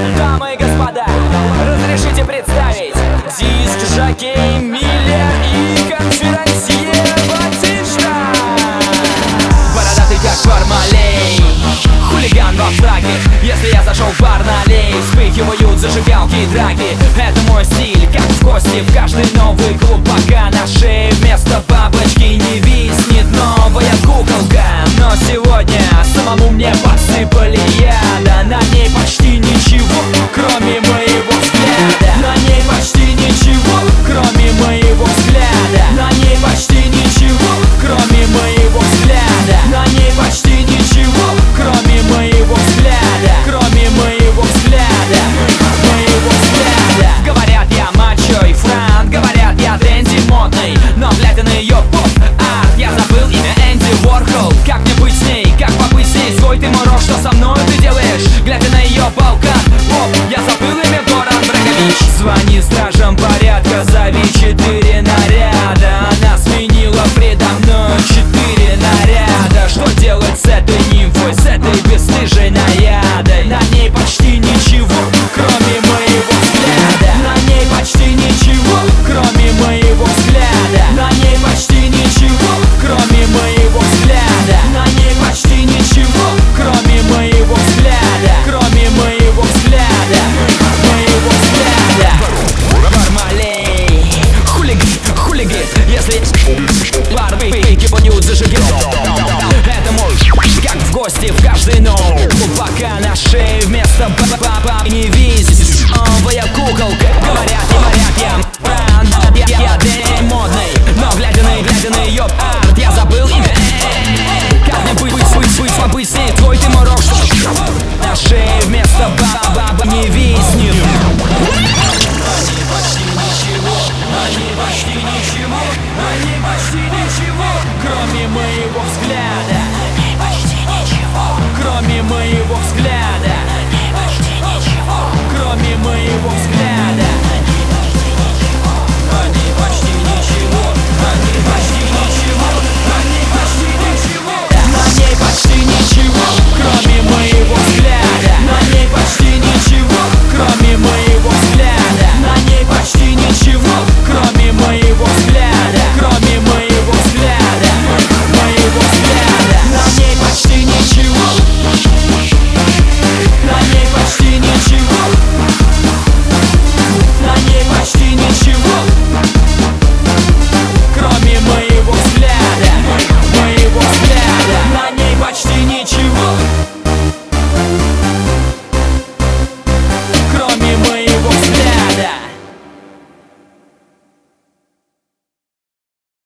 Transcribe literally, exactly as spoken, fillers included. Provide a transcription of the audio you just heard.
Дамы и господа, разрешите представить диск-жокей Миллер и конферансье Батишта. Бородатый как Бармалей, хулиган во фраке. Если я зашел в бар налей, вспыхивают зажигалки и драки. Это мой стиль, как в гости в каждый новый клуб, пока на шее вместо бабочки не виснет новая куколка. Но сегодня самому мне подсыпали яда. На ней почти ничего, кроме моего взгляда. На ней почти ничего, кроме моего взгляда. На ней почти ничего, кроме моего взгляда. На ней почти ничего, кроме моего взгляда. Кроме моего взгляда, моего взгляда. Говорят, я мачо и франт, говорят, я тренди модный, но глядя на ее поп-арт, я забыл имя Энди Уорхол. Как мне быть с ней, как побыть с ней? Свой ты мой рок, что со мной ты делаешь? Глядя на ее балкон, оп, я забыл имя Доран Брегович. Звони стражам порядка, зови четыре наряда. Она сменила предо мной четыре наряда. Что делать с этой нимфой, с этой бесстыжей наядой? На ней почти ничего, кроме моего взгляда. На ней почти ничего, кроме моего взгляда. На ней почти ничего, кроме моего взгляда. На ней почти ничего, кроме моего взгляда. Кроме моего взгляда, моего взгляда. Бармалей, хулиган, хулиган. Если барбы кипанют зажигай. Это мой, как в гости в каждый новый, пока на шее вместо баба не висит новая куколка. Говорят, говорят, я бренд, я, я день модный, но глядя на, глядя на ее арт, я забыл имя. Как мне быть, быть, быть, быть, побыть с ней? Твой ты мой рок, что на шее вместо баба не виснет. Они почти ничего, они почти ничего, они почти ничего, кроме моего взгляда. Они почти ничего, кроме моего взгляда.